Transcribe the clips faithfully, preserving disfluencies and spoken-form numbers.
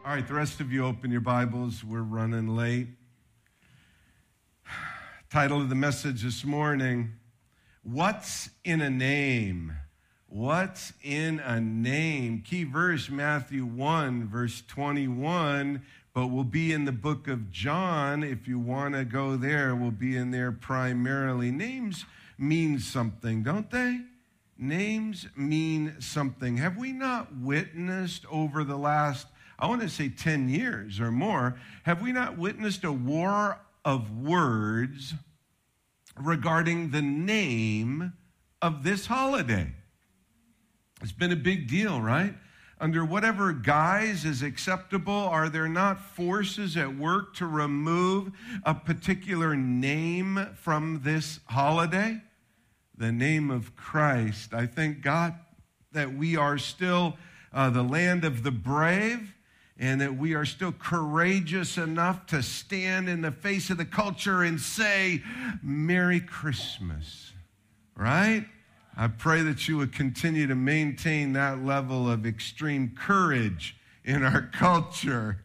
All right, the rest of you open your Bibles. We're running late. Title of the message this morning, What's in a Name? What's in a name? Key verse, Matthew one, verse twenty-one, but we'll be in the book of John. If you want to go there, we'll be in there primarily. Names mean something, don't they? Names mean something. Have we not witnessed over the last, I want to say ten years or more, have we not witnessed a war of words regarding the name of this holiday? It's been a big deal, right? Under whatever guise is acceptable, are there not forces at work to remove a particular name from this holiday? The name of Christ. I thank God that we are still uh, the land of the brave, and that we are still courageous enough to stand in the face of the culture and say, Merry Christmas, right? I pray that you would continue to maintain that level of extreme courage in our culture.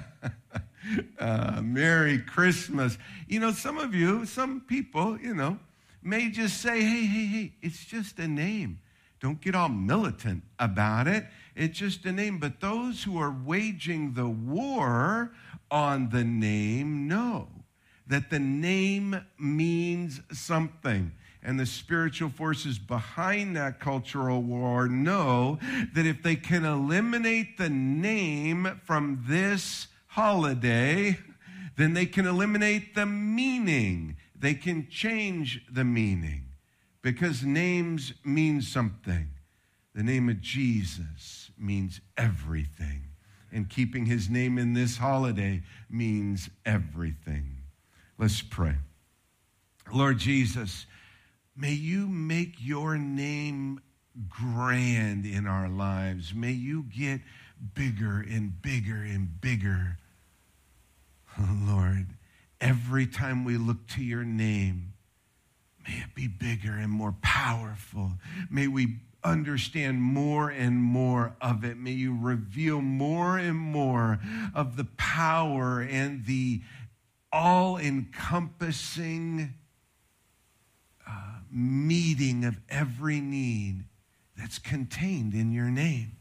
uh, Merry Christmas. You know, some of you, some people, you know, may just say, hey, hey, hey, it's just a name. Don't get all militant about it. It's just a name. But those who are waging the war on the name know that the name means something. And the spiritual forces behind that cultural war know that if they can eliminate the name from this holiday, then they can eliminate the meaning. They can change the meaning. Because names mean something. The name of Jesus means everything. And keeping his name in this holiday means everything. Let's pray. Lord Jesus, may you make your name grand in our lives. May you get bigger and bigger and bigger. Oh, Lord, every time we look to your name, may it be bigger and more powerful. May we understand more and more of it. May you reveal more and more of the power and the all-encompassing uh, meeting of every need that's contained in your name.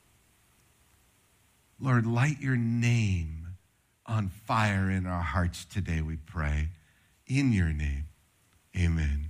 Lord, light your name on fire in our hearts today, we pray. In your name. Amen.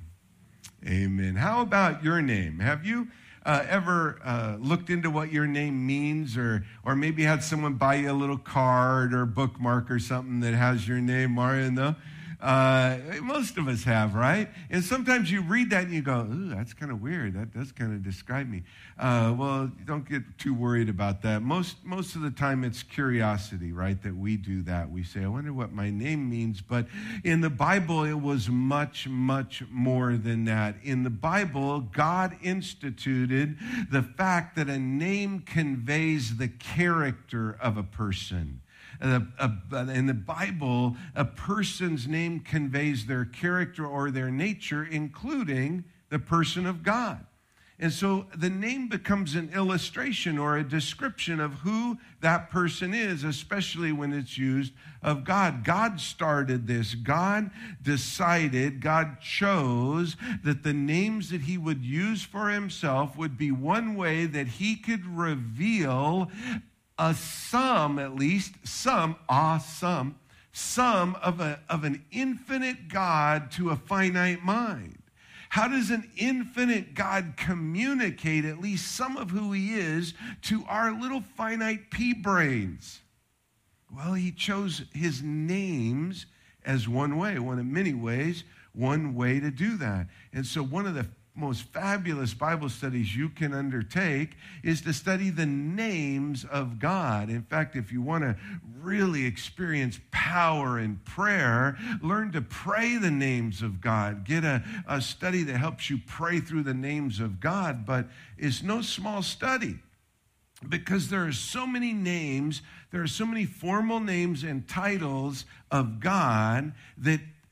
Amen. How about your name? Have you uh, ever uh, looked into what your name means, or or maybe had someone buy you a little card or bookmark or something that has your name, Mario? No? Uh, most of us have, right? And sometimes you read that and you go, ooh, that's kind of weird. That does kind of describe me. Uh, well, don't get too worried about that. Most most of the time it's curiosity, right, that we do that. We say, I wonder what my name means. But in the Bible, it was much, much more than that. In the Bible, God instituted the fact that a name conveys the character of a person. In the Bible, a person's name conveys their character or their nature, including the person of God. And so the name becomes an illustration or a description of who that person is, especially when it's used of God. God started this. God decided, God chose that the names that he would use for himself would be one way that he could reveal a some, at least, some, ah, some, some of, a, of an infinite God to a finite mind. How does an infinite God communicate at least some of who he is to our little finite pea brains? Well, he chose his names as one way, one of many ways, one way to do that. And so one of the most fabulous Bible studies you can undertake is to study the names of God. In fact, if you want to really experience power in prayer, learn to pray the names of God. Get a, a study that helps you pray through the names of God, but it's no small study because there are so many names, there are so many formal names and titles of God that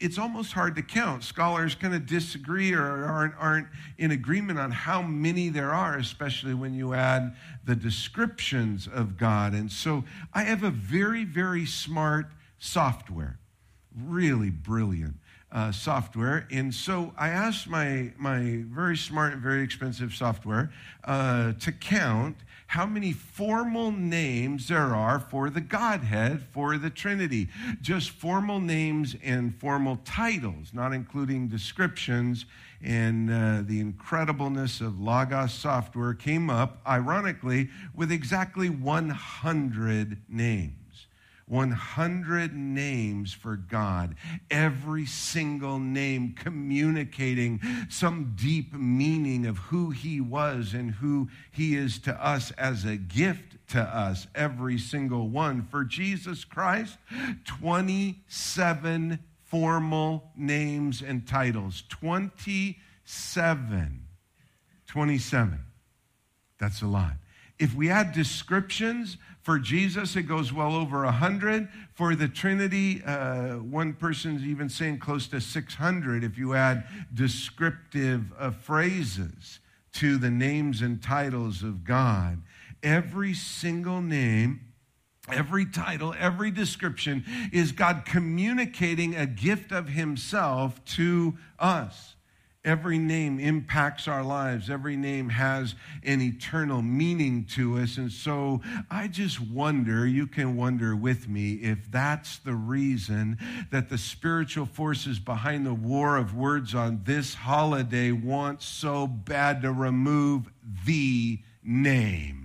it's almost hard to count. Scholars kind of disagree or aren't, aren't in agreement on how many there are, especially when you add the descriptions of God. And so I have a very, very smart software, really brilliant uh, software. And so I asked my, my very smart and very expensive software uh, to count how many formal names there are for the Godhead, for the Trinity. Just formal names and formal titles, not including descriptions. And uh, the incredibleness of Logos software came up, ironically, with exactly one hundred names. one hundred names for God, every single name communicating some deep meaning of who he was and who he is to us as a gift to us, every single one. For Jesus Christ, twenty-seven formal names and titles. twenty-seven. twenty-seven. That's a lot. If we add descriptions, for Jesus, it goes well over one hundred. For the Trinity, uh, one person's even saying close to six hundred if you add descriptive uh, phrases to the names and titles of God. Every single name, every title, every description is God communicating a gift of himself to us. Every name impacts our lives. Every name has an eternal meaning to us. And so I just wonder, you can wonder with me, if that's the reason that the spiritual forces behind the war of words on this holiday want so bad to remove the name.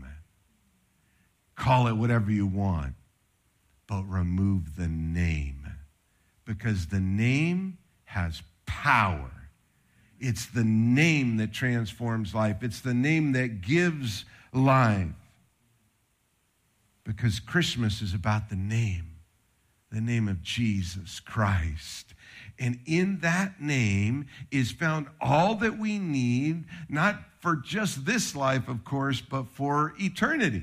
Call it whatever you want, but remove the name. Because the name has power. It's the name that transforms life. It's the name that gives life. Because Christmas is about the name, the name of Jesus Christ. And in that name is found all that we need, not for just this life, of course, but for eternity.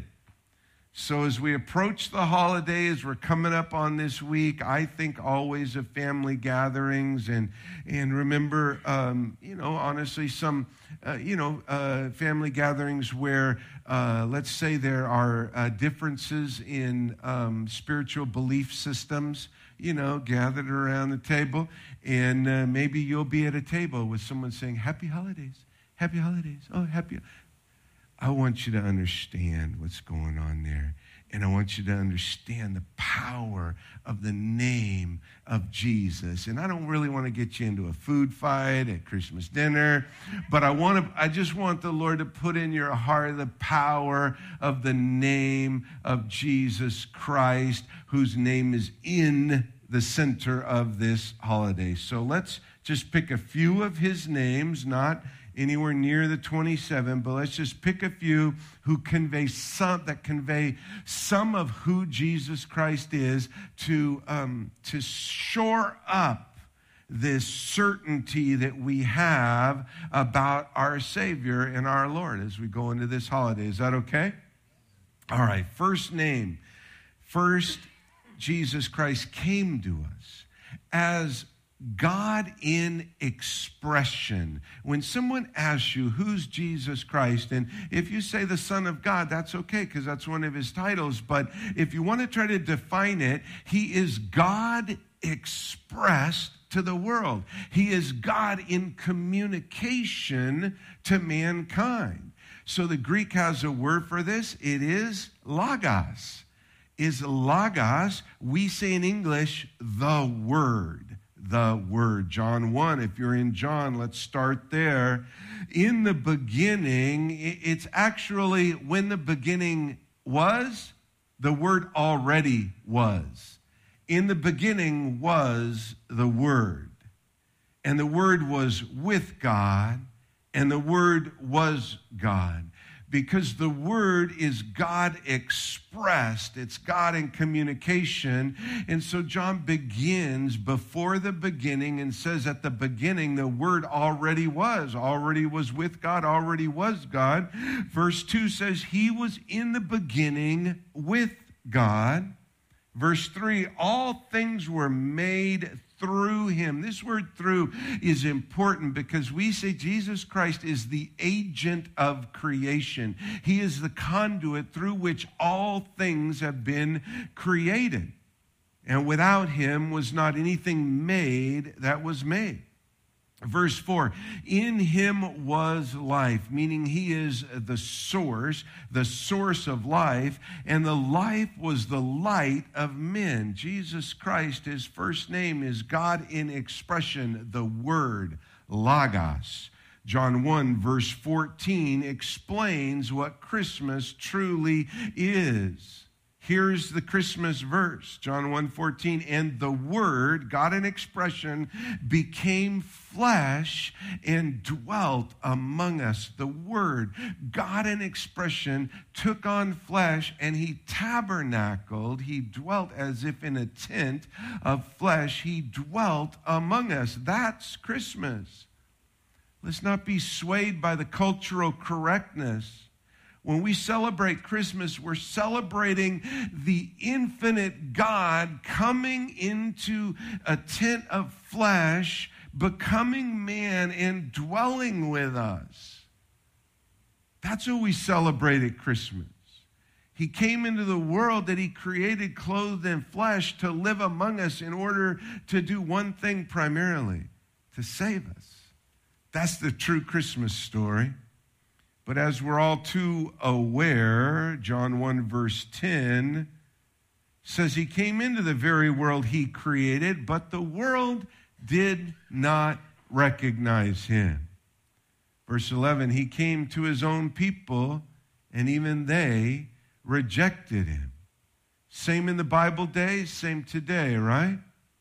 So as we approach the holidays, we're coming up on this week, I think always of family gatherings. And and remember, um, you know, honestly, some, uh, you know, uh, family gatherings where, uh, let's say there are uh, differences in um, spiritual belief systems, you know, gathered around the table. And uh, maybe you'll be at a table with someone saying, happy holidays, happy holidays, oh, happy I want you to understand what's going on there. And I want you to understand the power of the name of Jesus. And I don't really want to get you into a food fight at Christmas dinner, but I want to, I just want the Lord to put in your heart the power of the name of Jesus Christ, whose name is in the center of this holiday. So let's just pick a few of his names, not anywhere near the twenty-seven, but let's just pick a few who convey some, that convey some of who Jesus Christ is to, um, to shore up this certainty that we have about our Savior and our Lord as we go into this holiday. Is that okay? All right, first name. First, Jesus Christ came to us as God in expression. When someone asks you, who's Jesus Christ? And if you say the Son of God, that's okay, because that's one of his titles. But if you want to try to define it, he is God expressed to the world. He is God in communication to mankind. So the Greek has a word for this. It is logos. Is logos, we say in English, the Word. The Word. John one, if you're in John, let's start there. In the beginning, it's actually when the beginning was, the Word already was. In the beginning was the Word. And the Word was with God, and the Word was God. Because the Word is God expressed. It's God in communication. And so John begins before the beginning and says at the beginning, the Word already was, already was with God, already was God. Verse two says, he was in the beginning with God. Verse three, all things were made through him. This word through is important because we say Jesus Christ is the agent of creation. He is the conduit through which all things have been created. And without him was not anything made that was made. Verse four, in him was life, meaning he is the source, the source of life, and the life was the light of men. Jesus Christ, his first name is God in expression, the Word, Logos. John one, verse fourteen explains what Christmas truly is. Here's the Christmas verse, John one fourteen, and the Word, God in expression, became flesh and dwelt among us. The Word, God in expression, took on flesh and he tabernacled. He dwelt as if in a tent of flesh. He dwelt among us. That's Christmas. Let's not be swayed by the cultural correctness. When we celebrate Christmas, we're celebrating the infinite God coming into a tent of flesh, becoming man, and dwelling with us. That's what we celebrate at Christmas. He came into the world that he created, clothed in flesh, to live among us in order to do one thing primarily, to save us. That's the true Christmas story. But as we're all too aware, John one verse ten says he came into the very world he created, but the world did not recognize him. Verse eleven, he came to his own people, and even they rejected him. Same in the Bible days, same today, right?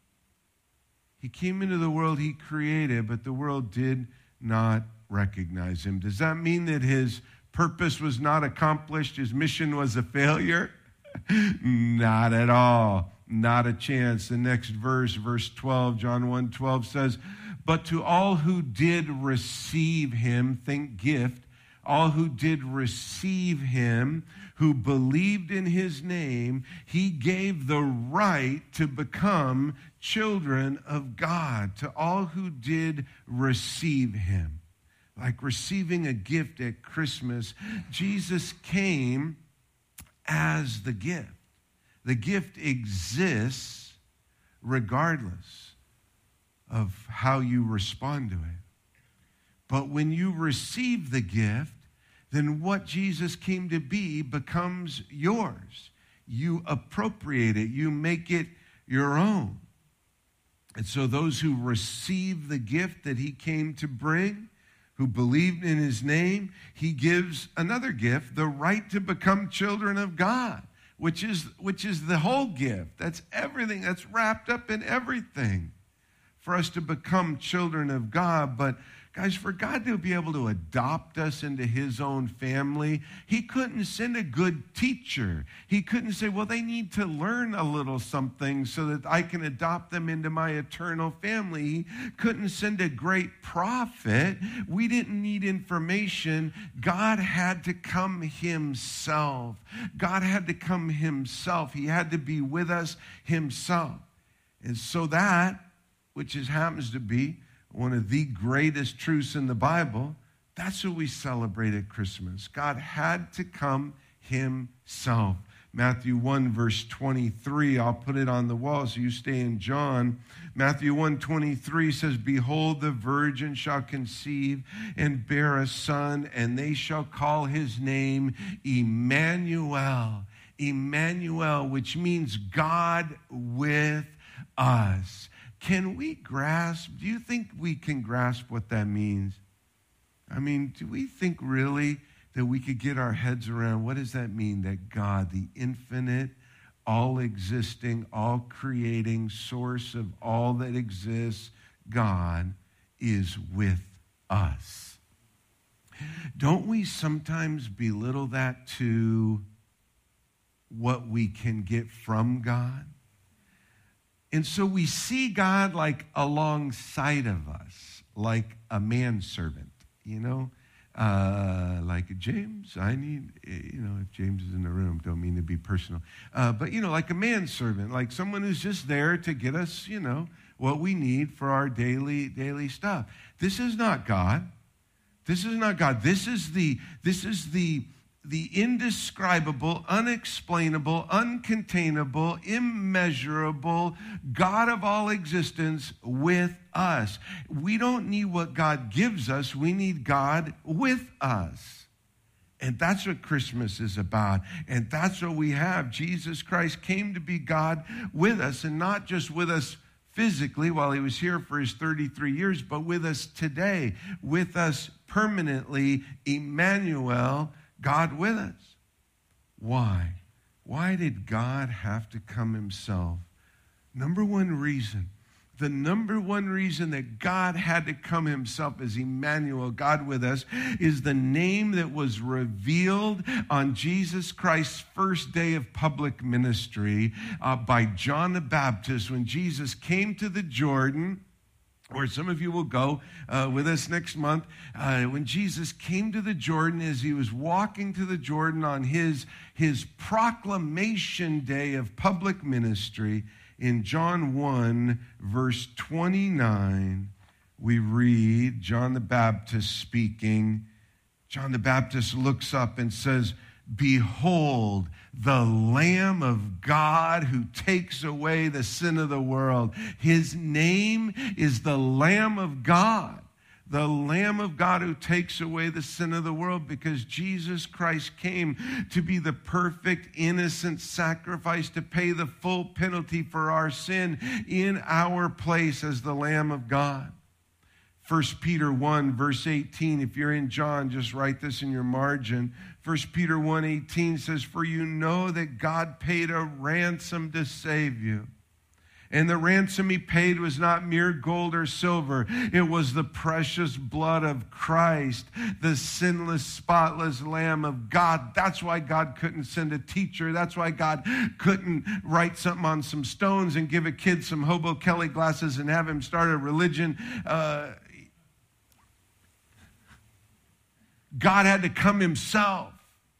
He came into the world he created, but the world did not recognize him. Does that mean that his purpose was not accomplished? His mission was a failure? Not at all. Not a chance. The next verse, verse twelve, John one twelve says, but to all who did receive him, think gift, all who did receive him, who believed in his name, he gave the right to become children of God. To all who did receive him. Like receiving a gift at Christmas, Jesus came as the gift. The gift exists regardless of how you respond to it. But when you receive the gift, then what Jesus came to be becomes yours. You appropriate it. You make it your own. And so those who receive the gift that he came to bring, who believed in his name, he gives another gift, the right to become children of God, which is, which is the whole gift. That's everything. That's wrapped up in everything for us to become children of God. But guys, for God to be able to adopt us into his own family, he couldn't send a good teacher. He couldn't say, well, they need to learn a little something so that I can adopt them into my eternal family. He couldn't send a great prophet. We didn't need information. God had to come himself. God had to come himself. He had to be with us himself. And so that, which is, happens to be one of the greatest truths in the Bible, that's what we celebrate at Christmas. God had to come himself. Matthew one, verse twenty-three, I'll put it on the wall so you stay in John. Matthew one twenty-three says, behold, the virgin shall conceive and bear a son, and they shall call his name Emmanuel. Emmanuel, which means God with us. Can we grasp, do you think we can grasp what that means? I mean, do we think really that we could get our heads around what does that mean? That God, the infinite, all-existing, all-creating source of all that exists, God is with us. Don't we sometimes belittle that to what we can get from God? And so we see God like alongside of us, like a manservant, you know, uh, like James. I need, you know, if James is in the room, don't mean to be personal, uh, but, you know, like a manservant, like someone who's just there to get us, you know, what we need for our daily, daily stuff. This is not God. This is not God. This is the, this is the, the indescribable, unexplainable, uncontainable, immeasurable God of all existence with us. We don't need what God gives us. We need God with us. And that's what Christmas is about. And that's what we have. Jesus Christ came to be God with us, and not just with us physically while he was here for his thirty-three years, but with us today, with us permanently, Emmanuel, God with us. Why? Why did God have to come himself? Number one reason, the number one reason that God had to come himself as Emmanuel, God with us, is the name that was revealed on Jesus Christ's first day of public ministry uh, by John the Baptist when Jesus came to the Jordan, where some of you will go uh, with us next month. Uh, when Jesus came to the Jordan, as he was walking to the Jordan on his, his proclamation day of public ministry, in John one, verse twenty-nine, we read John the Baptist speaking. John the Baptist looks up and says, "Behold, the Lamb of God who takes away the sin of the world." His name is the Lamb of God. The Lamb of God who takes away the sin of the world, because Jesus Christ came to be the perfect, innocent sacrifice, to pay the full penalty for our sin in our place as the Lamb of God. First Peter one, verse eighteen, if you're in John, just write this in your margin. First Peter one eighteen says, "For you know that God paid a ransom to save you. And the ransom he paid was not mere gold or silver. It was the precious blood of Christ, the sinless, spotless Lamb of God." That's why God couldn't send a teacher. That's why God couldn't write something on some stones and give a kid some Hobo Kelly glasses and have him start a religion. Uh, God had to come himself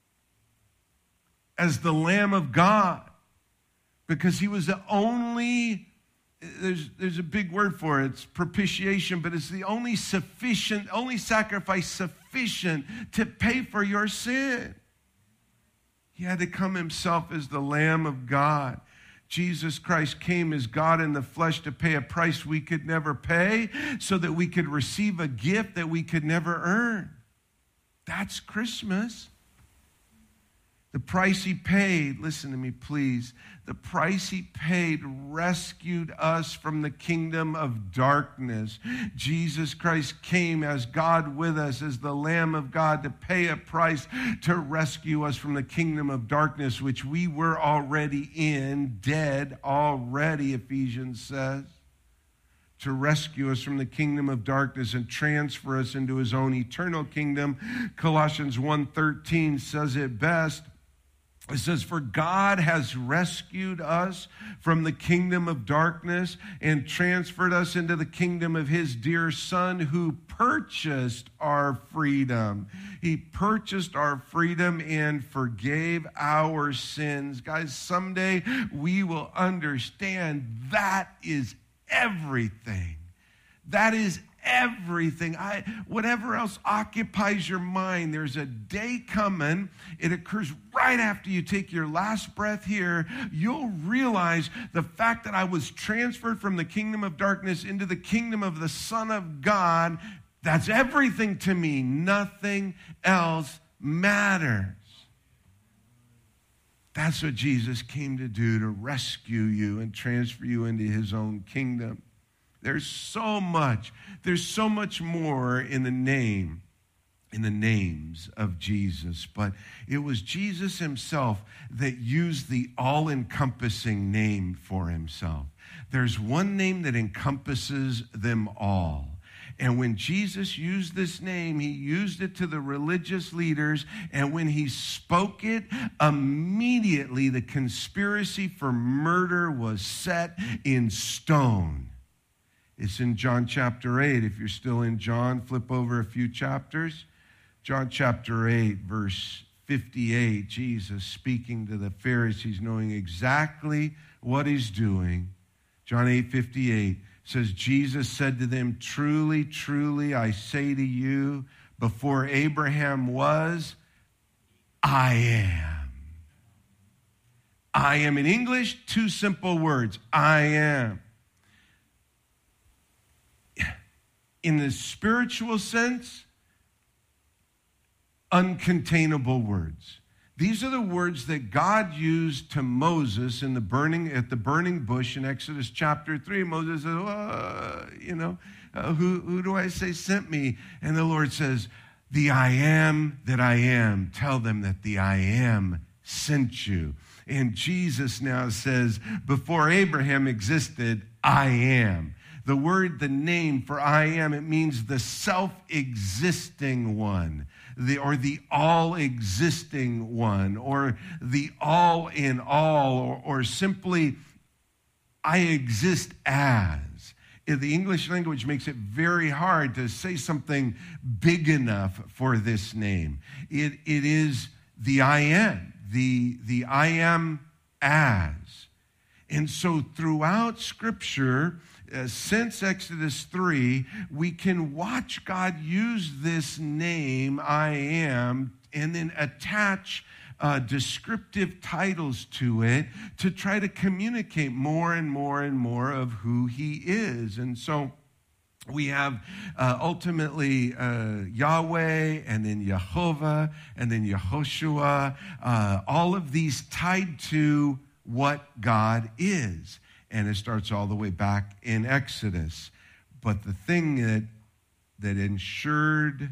as the Lamb of God, because he was the only, there's, there's a big word for it, it's propitiation, but it's the only sufficient, only sacrifice sufficient to pay for your sin. He had to come himself as the Lamb of God. Jesus Christ came as God in the flesh to pay a price we could never pay, so that we could receive a gift that we could never earn. That's Christmas. The price he paid, listen to me please, the price he paid rescued us from the kingdom of darkness. Jesus Christ came as God with us, as the Lamb of God, to pay a price to rescue us from the kingdom of darkness, which we were already in, dead already, Ephesians says. To rescue us from the kingdom of darkness and transfer us into his own eternal kingdom. Colossians one thirteen says it best. It says, "For God has rescued us from the kingdom of darkness and transferred us into the kingdom of his dear Son, who purchased our freedom." He purchased our freedom and forgave our sins. Guys, someday we will understand that is everything. That is everything. I, whatever else occupies your mind, there's a day coming. It occurs right after you take your last breath here. You'll realize the fact that I was transferred from the kingdom of darkness into the kingdom of the Son of God, that's everything to me. Nothing else matters. That's what Jesus came to do, to rescue you and transfer you into his own kingdom. There's so much, there's so much more in the name, in the names of Jesus. But it was Jesus himself that used the all-encompassing name for himself. There's one name that encompasses them all. And when Jesus used this name, he used it to the religious leaders. And when he spoke it, immediately the conspiracy for murder was set in stone. It's in John chapter eight. If you're still in John, flip over a few chapters. John chapter eight, verse fifty-eight, Jesus speaking to the Pharisees, knowing exactly what he's doing. John eight fifty-eight, says, Jesus said to them, truly, truly, I say to you, before Abraham was, I am. I am in English, two simple words, I am. In the spiritual sense, uncontainable words. These are the words that God used to Moses in the burning at the burning bush in Exodus chapter three. Moses says, oh, you know, uh, who, who do I say sent me? And the Lord says, the I am that I am. Tell them that the I am sent you. And Jesus now says, before Abraham existed, I am. The word, the name for I am, it means the self-existing one, the, or the all-existing one, or the all-in-all, or, or simply, I exist as. The English language makes it very hard to say something big enough for this name. It, it is the I am, the, the I am as. And so throughout Scripture, Uh, since Exodus three, we can watch God use this name, I am, and then attach uh, descriptive titles to it to try to communicate more and more and more of who he is. And so we have uh, ultimately uh, Yahweh, and then Jehovah, and then Yehoshua, uh, all of these tied to what God is. And it starts all the way back in Exodus. But the thing that, that ensured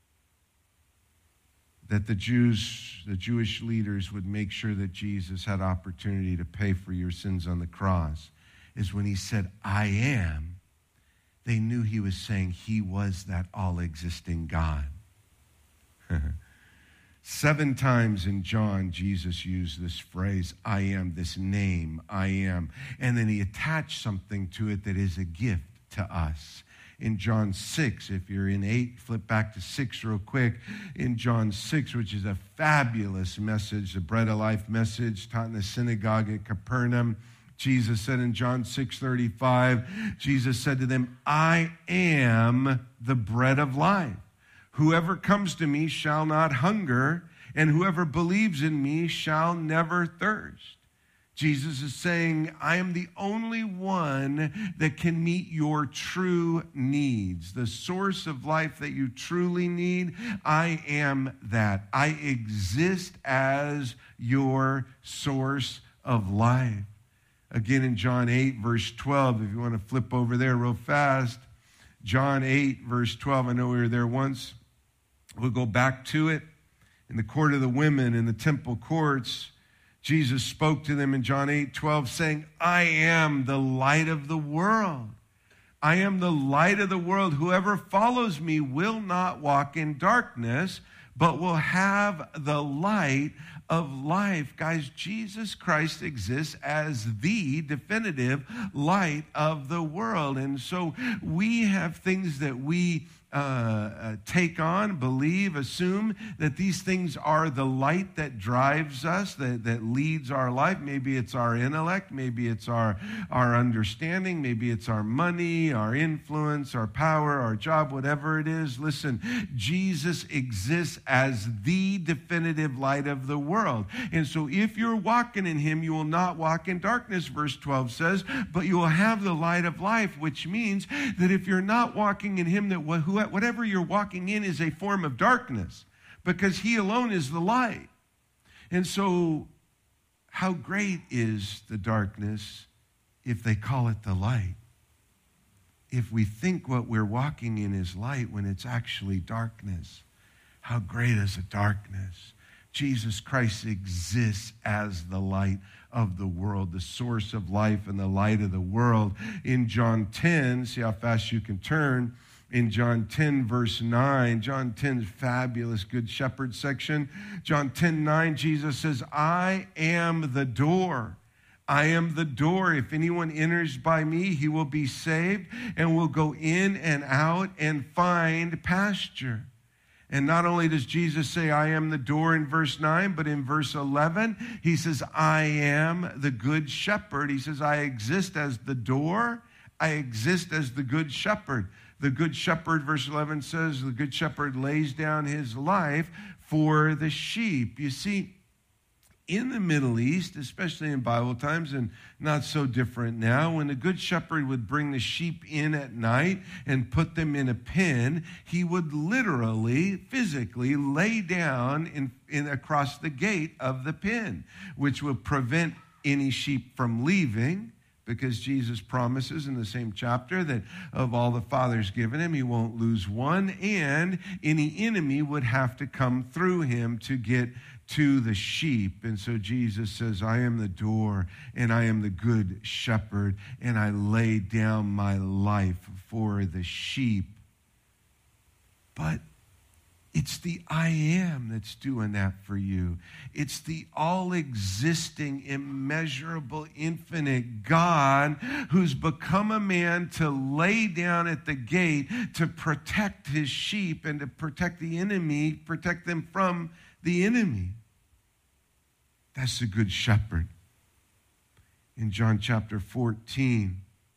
that the Jews, the Jewish leaders would make sure that Jesus had opportunity to pay for your sins on the cross is when he said, I am, they knew he was saying he was that all-existing God. Seven times in John, Jesus used this phrase, I am, this name, I am. And then he attached something to it that is a gift to us. In John six, if you're in eight, flip back to six real quick. In John six, which is a fabulous message, the Bread of Life message taught in the synagogue at Capernaum, Jesus said in John six thirty-five, Jesus said to them, I am the bread of life. Whoever comes to me shall not hunger, and whoever believes in me shall never thirst. Jesus is saying, I am the only one that can meet your true needs. The source of life that you truly need, I am that. I exist as your source of life. Again, in John eight, verse twelve, if you want to flip over there real fast, John eight, verse twelve, I know we were there once. We'll go back to it. In the court of the women, in the temple courts, Jesus spoke to them in John eight twelve, saying, I am the light of the world. I am the light of the world. Whoever follows me will not walk in darkness, but will have the light of life. Guys, Jesus Christ exists as the definitive light of the world. And so we have things that we Uh, uh, take on, believe, assume that these things are the light that drives us, that, that leads our life. Maybe it's our intellect, maybe it's our, our understanding, maybe it's our money, our influence, our power, our job, whatever it is. Listen, Jesus exists as the definitive light of the world. And so if you're walking in him, you will not walk in darkness, verse twelve says, but you will have the light of life, which means that if you're not walking in him, that who whatever you're walking in is a form of darkness, because he alone is the light. And so how great is the darkness if they call it the light? If we think what we're walking in is light when it's actually darkness, how great is the darkness? Jesus Christ exists as the light of the world, the source of life and the light of the world. In John ten, see how fast you can turn. In John ten, verse nine, John ten's fabulous Good Shepherd section. John ten, nine, Jesus says, I am the door. I am the door. If anyone enters by me, he will be saved and will go in and out and find pasture. And not only does Jesus say, I am the door in verse nine, but in verse eleven, he says, I am the good shepherd. He says, I exist as the door. I exist as the good shepherd. The good shepherd, verse eleven says, the good shepherd lays down his life for the sheep. You see, in the Middle East, especially in Bible times, and not so different now, when the good shepherd would bring the sheep in at night and put them in a pen, he would literally, physically lay down in, in across the gate of the pen, which would prevent any sheep from leaving, because Jesus promises in the same chapter that of all the Father's given him, he won't lose one, and any enemy would have to come through him to get to the sheep. And so Jesus says, I am the door, and I am the good shepherd, and I lay down my life for the sheep. But it's the I am that's doing that for you. It's the all-existing, immeasurable, infinite God who's become a man to lay down at the gate to protect his sheep and to protect the enemy, protect them from the enemy. That's the good shepherd. In John chapter fourteen,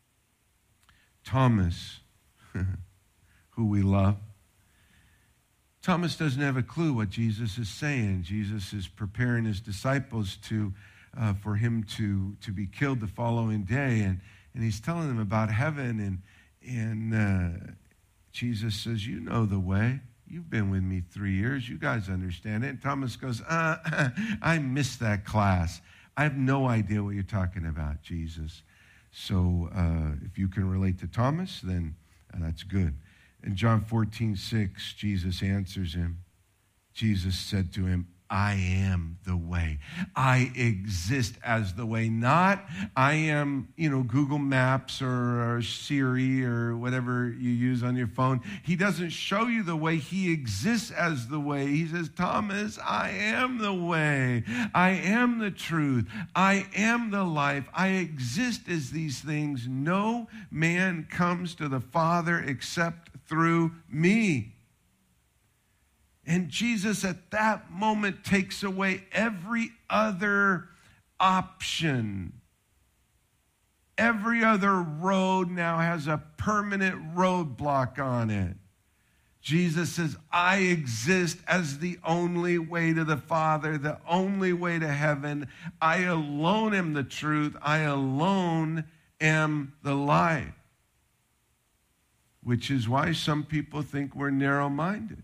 Thomas, who we love, Thomas doesn't have a clue what Jesus is saying. Jesus is preparing his disciples to uh, for him to, to be killed the following day, and, and he's telling them about heaven, and, and uh, Jesus says, you know the way. You've been with me three years. You guys understand it. And Thomas goes, uh, I missed that class. I have no idea what you're talking about, Jesus. So uh, if you can relate to Thomas, then uh, that's good. In John fourteen six, Jesus answers him. Jesus said to him, I am the way. I exist as the way. Not I am, you know, Google Maps or, or Siri or whatever you use on your phone. He doesn't show you the way. He exists as the way. He says, Thomas, I am the way. I am the truth. I am the life. I exist as these things. No man comes to the Father except through me. And Jesus at that moment takes away every other option. Every other road now has a permanent roadblock on it. Jesus says, I exist as the only way to the Father, the only way to heaven. I alone am the truth. I alone am the life. Which is why some people think we're narrow-minded.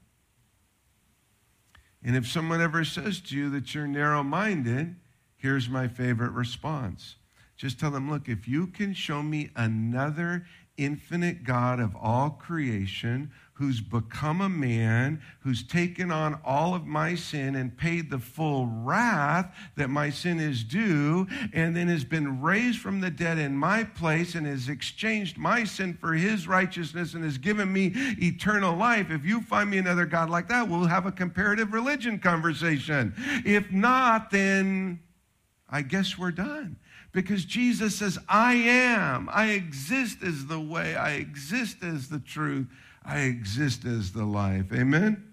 And if someone ever says to you that you're narrow-minded, here's my favorite response. Just tell them, look, if you can show me another infinite God of all creation who's become a man, who's taken on all of my sin and paid the full wrath that my sin is due, and then has been raised from the dead in my place and has exchanged my sin for his righteousness and has given me eternal life. If you find me another God like that, we'll have a comparative religion conversation. If not, then I guess we're done. Because Jesus says, I am. I exist as the way. I exist as the truth. I exist as the life. Amen? Amen?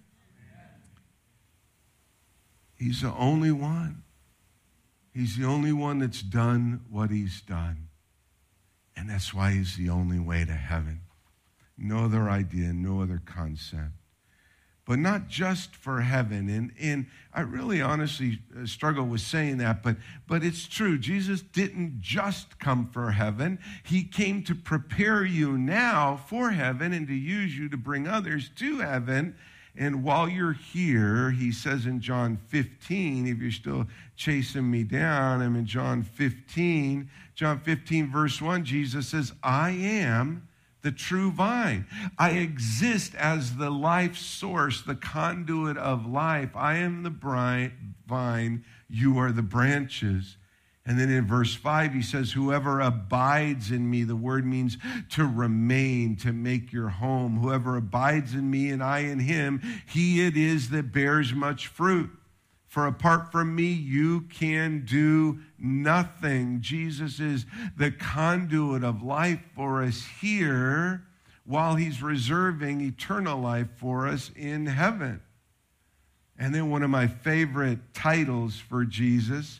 He's the only one. He's the only one that's done what he's done. And that's why he's the only way to heaven. No other idea, no other concept. But not just for heaven. And, and I really honestly struggle with saying that, but, but it's true. Jesus didn't just come for heaven. He came to prepare you now for heaven and to use you to bring others to heaven. And while you're here, he says in John fifteen, if you're still chasing me down, I'm in John fifteen. John fifteen, verse one, Jesus says, I am the true vine. I exist as the life source, the conduit of life. I am the vine, you are the branches. And then in verse five, he says, whoever abides in me, the word means to remain, to make your home. Whoever abides in me and I in him, he it is that bears much fruit. For apart from me, you can do nothing. Jesus is the conduit of life for us here while he's reserving eternal life for us in heaven. And then one of my favorite titles for Jesus,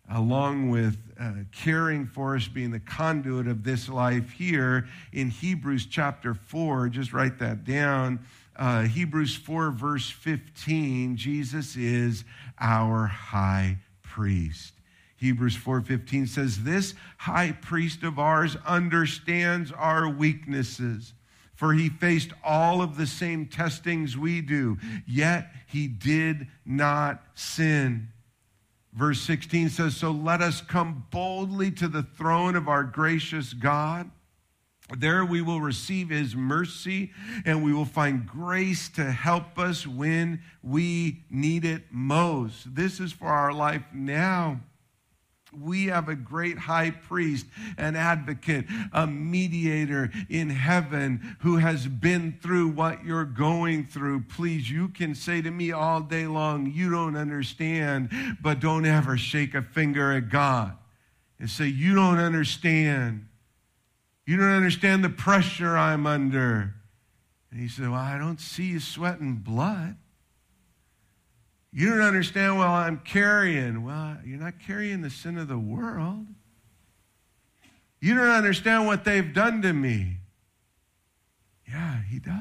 along with uh, caring for us, being the conduit of this life here in Hebrews chapter four. Just write that down. Uh, Hebrews four, verse fifteen, Jesus is our high priest. Hebrews four fifteen says, this high priest of ours understands our weaknesses, for he faced all of the same testings we do, yet he did not sin. Verse sixteen says, so let us come boldly to the throne of our gracious God. There we will receive his mercy, and we will find grace to help us when we need it most. This is for our life now. We have a great high priest, an advocate, a mediator in heaven who has been through what you're going through. Please, you can say to me all day long, you don't understand, but don't ever shake a finger at God and say, you don't understand. You don't understand the pressure I'm under. And he said, well, I don't see you sweating blood. You don't understand what I'm carrying. Well, you're not carrying the sin of the world. You don't understand what they've done to me. Yeah, he does.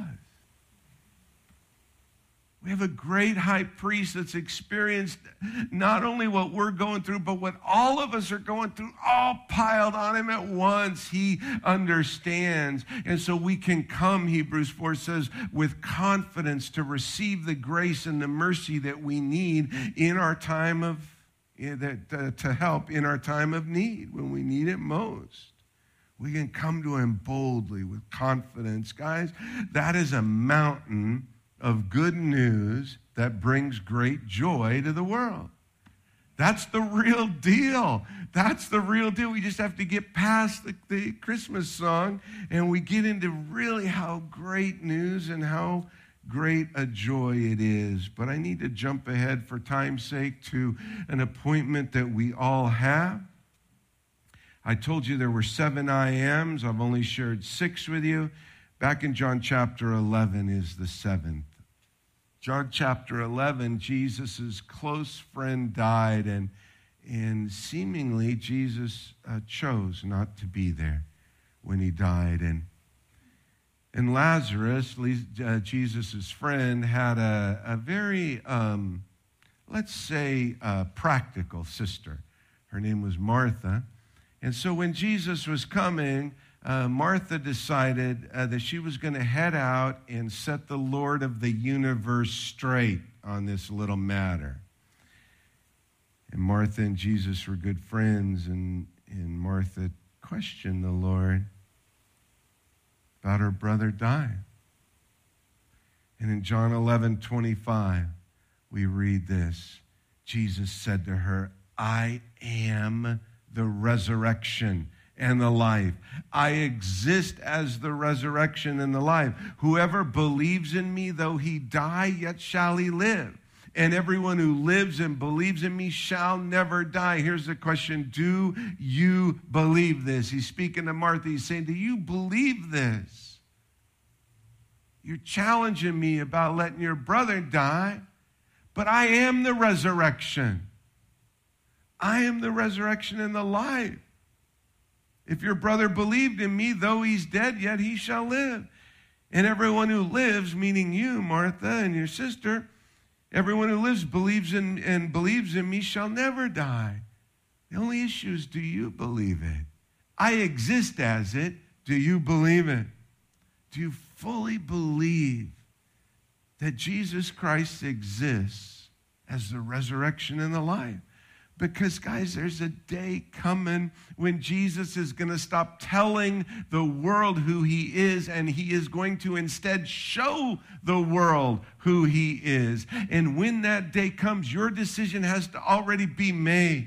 We have a great high priest that's experienced not only what we're going through, but what all of us are going through, all piled on him at once. He understands. And so we can come, Hebrews four says, with confidence to receive the grace and the mercy that we need in our time of, that to help in our time of need, when we need it most. We can come to him boldly with confidence. Guys, that is a mountain of good news that brings great joy to the world. That's the real deal. That's the real deal. We just have to get past the, the Christmas song, and we get into really how great news and how great a joy it is. But I need to jump ahead for time's sake to an appointment that we all have. I told you there were seven I ams. I've only shared six with you. Back in John chapter eleven is the seventh. John chapter eleven, Jesus' close friend died, and, and seemingly Jesus uh, chose not to be there when he died. And, and Lazarus, uh, Jesus' friend, had a, a very, um, let's say, uh, practical sister. Her name was Martha. And so when Jesus was coming, Uh, Martha decided uh, that she was going to head out and set the Lord of the universe straight on this little matter. And Martha and Jesus were good friends, and, and Martha questioned the Lord about her brother dying. And in John eleven twenty-five, we read this. Jesus said to her, I am the resurrection and the life. I exist as the resurrection and the life. Whoever believes in me, though he die, yet shall he live. And everyone who lives and believes in me shall never die. Here's the question. Do you believe this? He's speaking to Martha. He's saying, do you believe this? You're challenging me about letting your brother die, but I am the resurrection. I am the resurrection and the life. If your brother believed in me, though he's dead, yet he shall live. And everyone who lives, meaning you, Martha, and your sister, everyone who lives believes in and believes in me shall never die. The only issue is, do you believe it? I exist as it. Do you believe it? Do you fully believe that Jesus Christ exists as the resurrection and the life? Because, guys, there's a day coming when Jesus is going to stop telling the world who he is, and he is going to instead show the world who he is. And when that day comes, your decision has to already be made.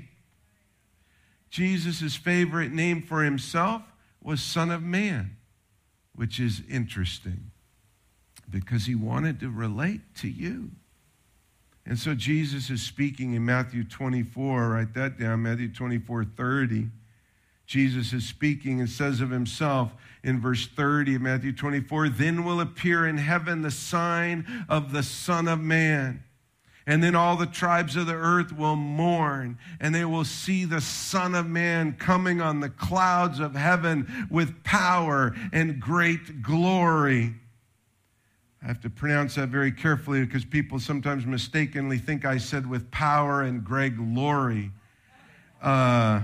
Jesus' favorite name for himself was Son of Man, which is interesting because he wanted to relate to you. And so Jesus is speaking in Matthew twenty-four, write that down, Matthew twenty-four thirty. Jesus is speaking and says of himself in verse thirty of Matthew twenty-four, then will appear in heaven the sign of the Son of Man. And then all the tribes of the earth will mourn, and they will see the Son of Man coming on the clouds of heaven with power and great glory. I have to pronounce that very carefully because people sometimes mistakenly think I said with power and great glory. Uh,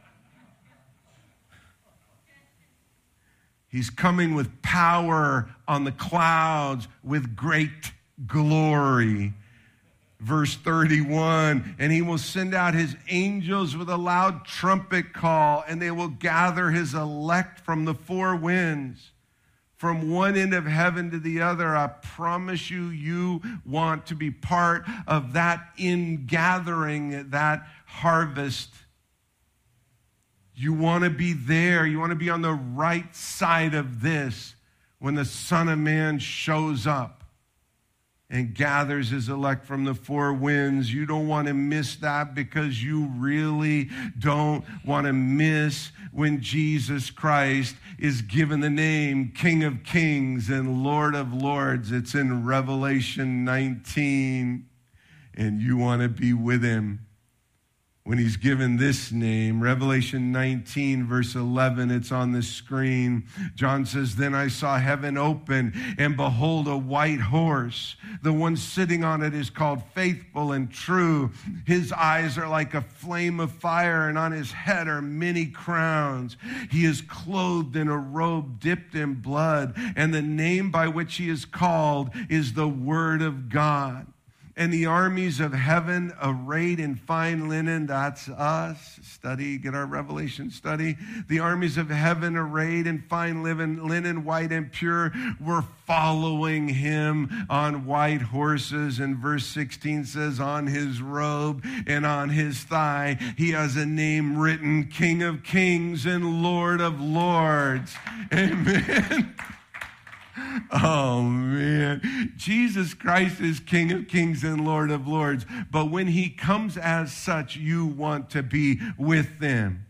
he's coming with power on the clouds with great glory. Verse thirty-one, and he will send out his angels with a loud trumpet call, and they will gather his elect from the four winds, from one end of heaven to the other. I promise you, you want to be part of that ingathering, that harvest. You want to be there. You want to be on the right side of this when the Son of Man shows up and gathers his elect from the four winds. You don't want to miss that, because you really don't want to miss when Jesus Christ is given the name King of Kings and Lord of Lords. It's in Revelation nineteen, and you want to be with him when he's given this name. Revelation nineteen, verse eleven, it's on the screen. John says, then I saw heaven open, and behold, a white horse. The one sitting on it is called Faithful and True. His eyes are like a flame of fire, and on his head are many crowns. He is clothed in a robe dipped in blood, and the name by which he is called is the Word of God. And the armies of heaven, arrayed in fine linen, that's us, study, get our Revelation study. The armies of heaven, arrayed in fine linen, linen, white and pure, were following him on white horses. And verse sixteen says, on his robe and on his thigh, he has a name written, King of Kings and Lord of Lords. Amen. Oh, man. Jesus Christ is King of Kings and Lord of Lords. But when he comes as such, you want to be with them.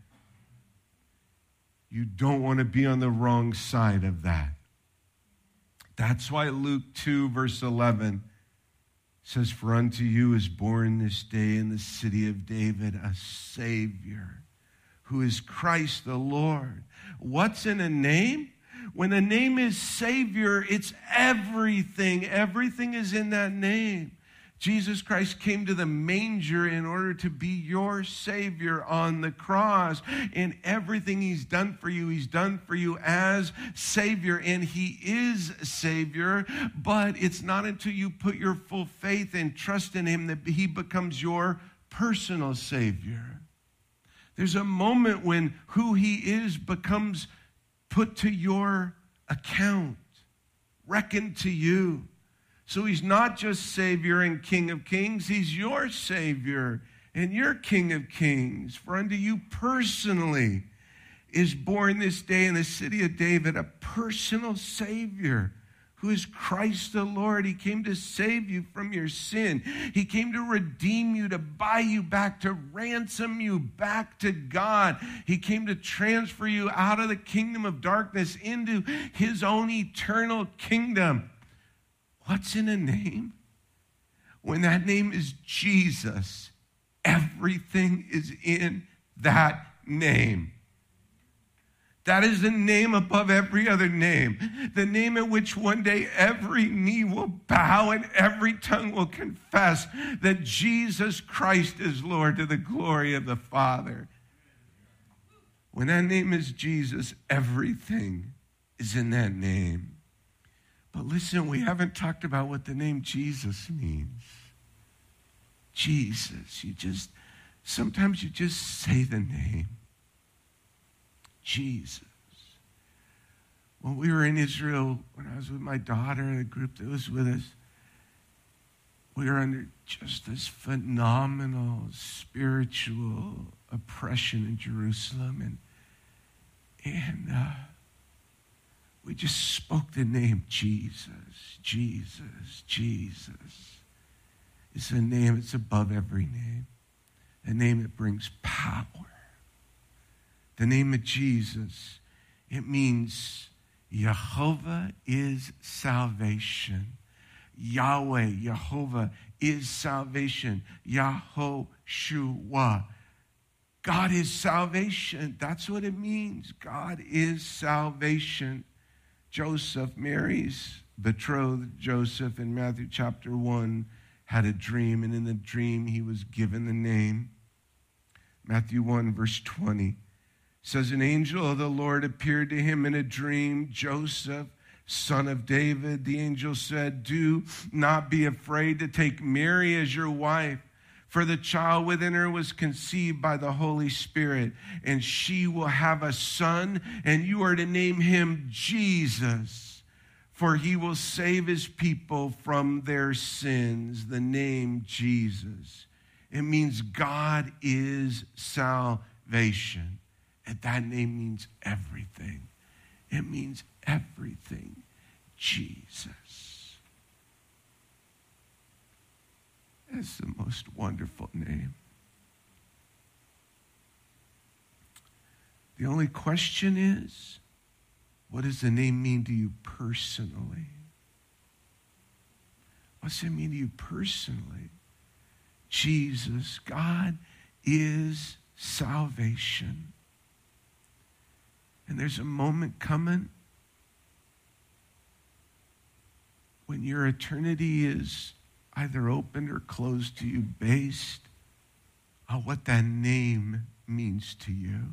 You don't want to be on the wrong side of that. That's why Luke two, verse eleven says, for unto you is born this day in the city of David a Savior, who is Christ the Lord. What's in a name? When a name is Savior, it's everything. Everything is in that name. Jesus Christ came to the manger in order to be your Savior on the cross. And everything he's done for you, he's done for you as Savior. And he is Savior, but it's not until you put your full faith and trust in him that he becomes your personal Savior. There's a moment when who he is becomes put to your account, reckoned to you. So he's not just Savior and King of Kings, he's your Savior and your King of Kings. For unto you personally is born this day in the city of David a personal Savior, who is Christ the Lord. He came to save you from your sin. He came to redeem you, to buy you back, to ransom you back to God. He came to transfer you out of the kingdom of darkness into his own eternal kingdom. What's in a name? When that name is Jesus, everything is in that name. That is the name above every other name. The name in which one day every knee will bow and every tongue will confess that Jesus Christ is Lord, to the glory of the Father. When that name is Jesus, everything is in that name. But listen, we haven't talked about what the name Jesus means. Jesus, you just, sometimes you just say the name. Jesus. When we were in Israel, when I was with my daughter and a group that was with us, we were under just this phenomenal spiritual oppression in Jerusalem. And, and uh, we just spoke the name Jesus, Jesus, Jesus. It's a name, it's above every name. A name that brings power. The name of Jesus, it means Jehovah is salvation. Yahweh, Jehovah, is salvation. Yahoshua. God is salvation. That's what it means. God is salvation. Joseph, Mary's betrothed Joseph in Matthew chapter one, had a dream, and in the dream he was given the name. Matthew one, verse twenty says, an angel of the Lord appeared to him in a dream. Joseph, son of David, the angel said, do not be afraid to take Mary as your wife, for the child within her was conceived by the Holy Spirit, and she will have a son, and you are to name him Jesus, for he will save his people from their sins. The name Jesus. It means God is salvation. And that name means everything. It means everything. Jesus. That's the most wonderful name. The only question is, what does the name mean to you personally? What's it mean to you personally? Jesus, God is salvation. And there's a moment coming when your eternity is either opened or closed to you based on what that name means to you.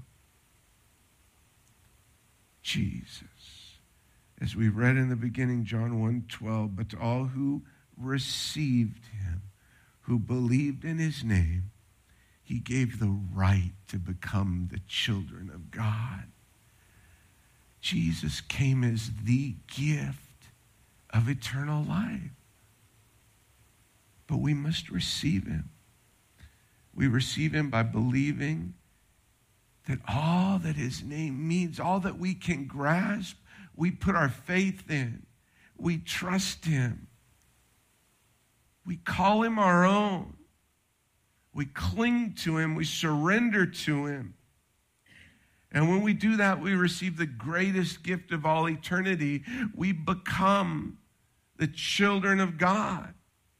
Jesus. As we read in the beginning, John one twelve, but to all who received him, who believed in his name, he gave the right to become the children of God. Jesus came as the gift of eternal life. But we must receive him. We receive him by believing that all that his name means, all that we can grasp, we put our faith in. We trust him. We call him our own. We cling to him. We surrender to him. And when we do that, we receive the greatest gift of all eternity. We become the children of God.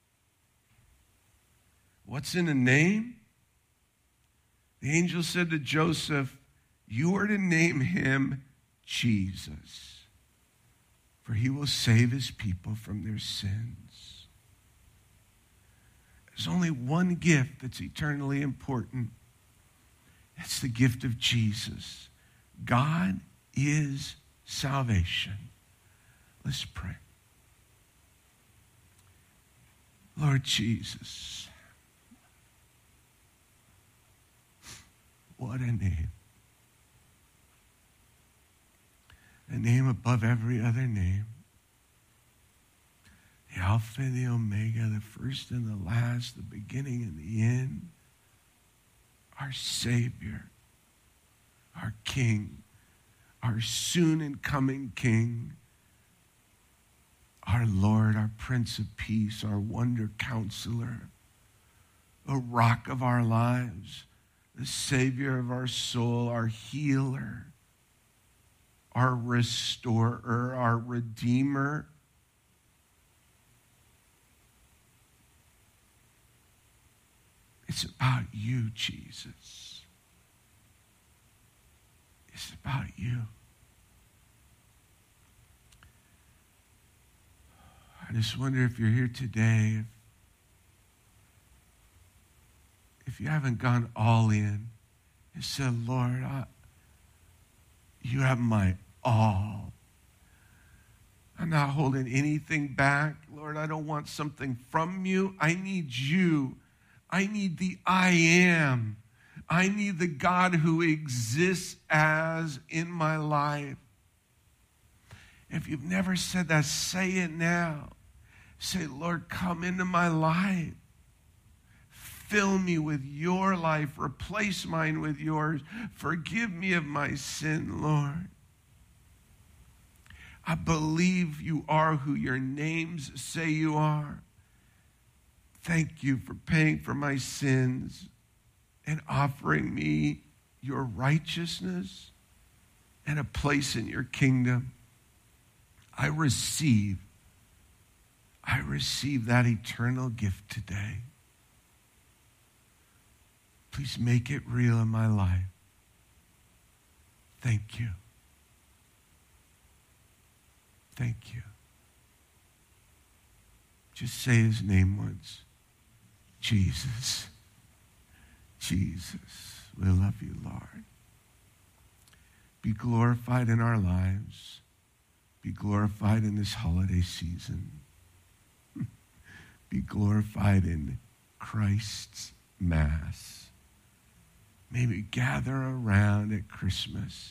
What's in a name? The angel said to Joseph, you are to name him Jesus, for he will save his people from their sins. There's only one gift that's eternally important. It's the gift of Jesus. God is salvation. Let's pray. Lord Jesus, what a name. A name above every other name. The Alpha and the Omega, the first and the last, the beginning and the end. Our Savior, our King, our soon and coming King, our Lord, our Prince of Peace, our Wonder Counselor, the Rock of our lives, the Savior of our soul, our Healer, our Restorer, our Redeemer. It's about you, Jesus. It's about you. I just wonder if you're here today, if, if you haven't gone all in and said, Lord, I, you have my all. I'm not holding anything back. Lord, I don't want something from you. I need you. I need the I am. I need the God who exists as in my life. If you've never said that, say it now. Say, Lord, come into my life. Fill me with your life. Replace mine with yours. Forgive me of my sin, Lord. I believe you are who your names say you are. Thank you for paying for my sins and offering me your righteousness and a place in your kingdom. I receive. I receive that eternal gift today. Please make it real in my life. Thank you. Thank you. Just say his name once. Jesus. Jesus. We love you, Lord. Be glorified in our lives. Be glorified in this holiday season. Be glorified in Christ's Mass. May we gather around at Christmas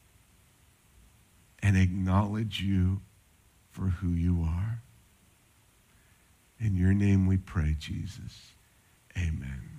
and acknowledge you for who you are. In your name we pray, Jesus. Amen.